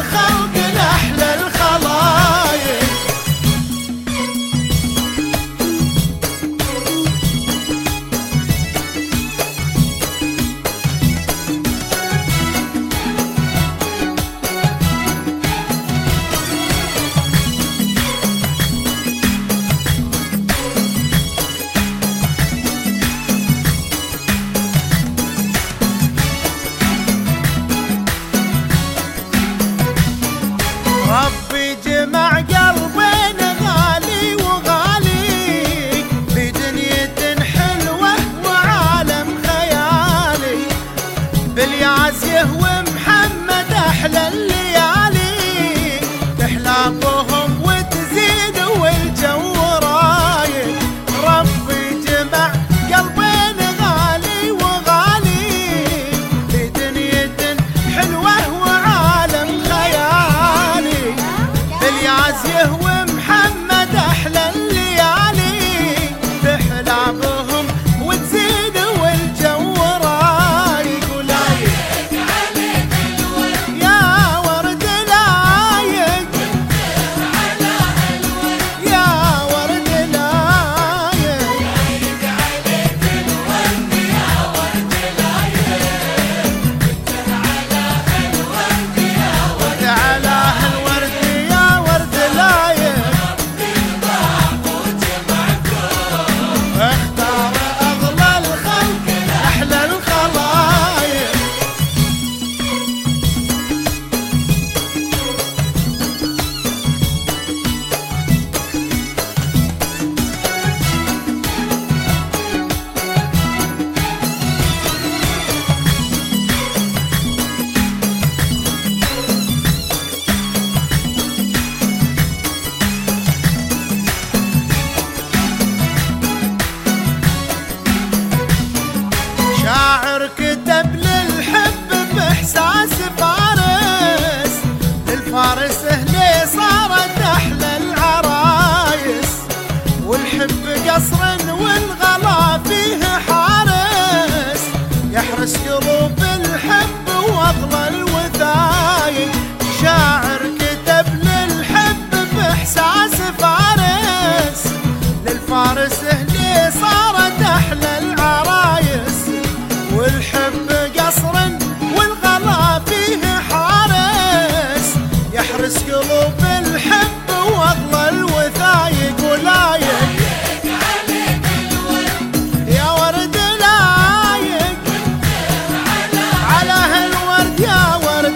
الخلق لأحلى الخلايق. ربي جمع قلبين غالي وغالي في دنيا حلوة وعالم خيالي، بالياس يهوى محمد أحلى الليالي، تحلى بهم وتزيد والجو رايق. ربي جمع قلبين غالي وغالي في دنيا حلوة وعالم خيالي، بالياس يهوى محمد أحلى الليالي، تحلى بهم وتزيد والجو رايق. ولايق عليك الورد يا ورد لايق، يا ورد لايق، لايق عليك الورد يا ورد لايق، على هالورد يا ورد لايق. اختار أغلى الخلق أحلى الخلايق. شاعر كتب للحب بإحساس فارس، للفارس اللي صارت أحلى العرايس، والحب قصر والغلا فيه حارس، يحرس قلوب الحب وأغلى الوثايق. شاعر كتب للحب بإحساس فارس، للفارس اللي صارت أحلى العرايس، والحب قصر والغلا فيه حارس، يحرس قلوب الحب واغلى الوثايق. ولايق عليك الورد يا ورد لايق، على هالورد يا ورد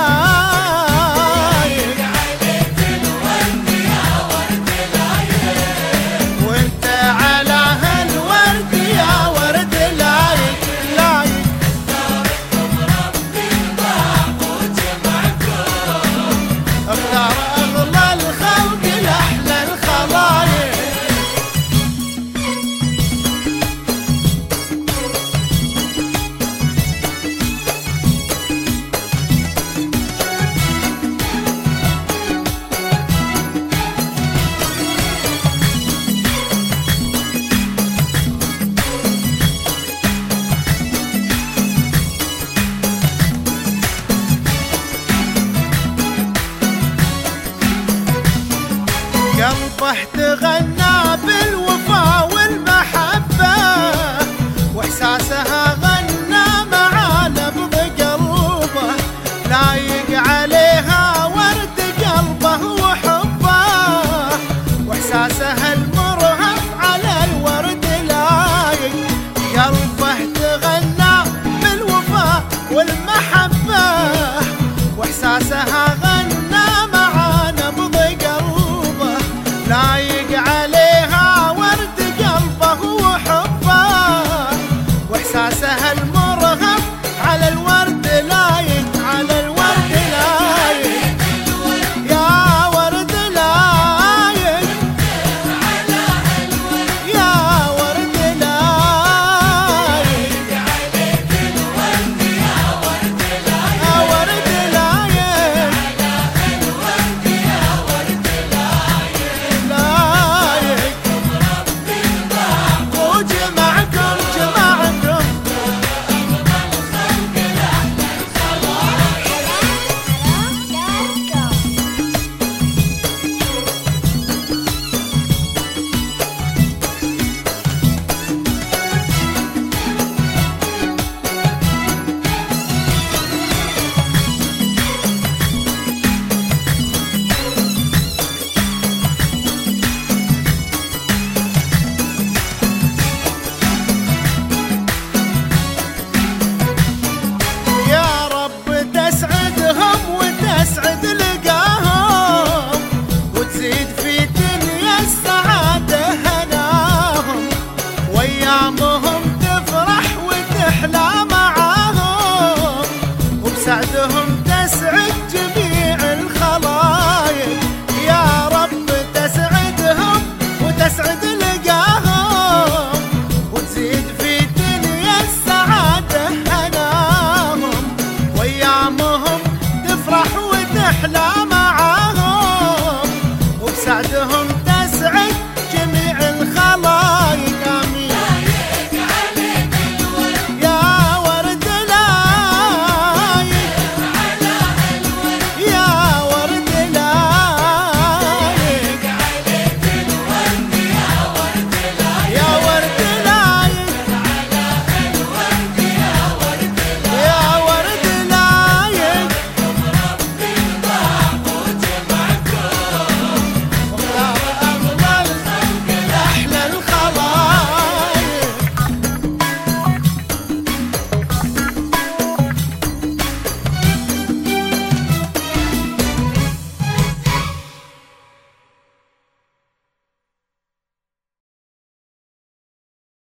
لايق، عليك الورد يا ورد لايق، وانت على هالورد يا ورد لايق. لايق اختار أغلى الخلق لأحلى الخلايق. قلبه تغني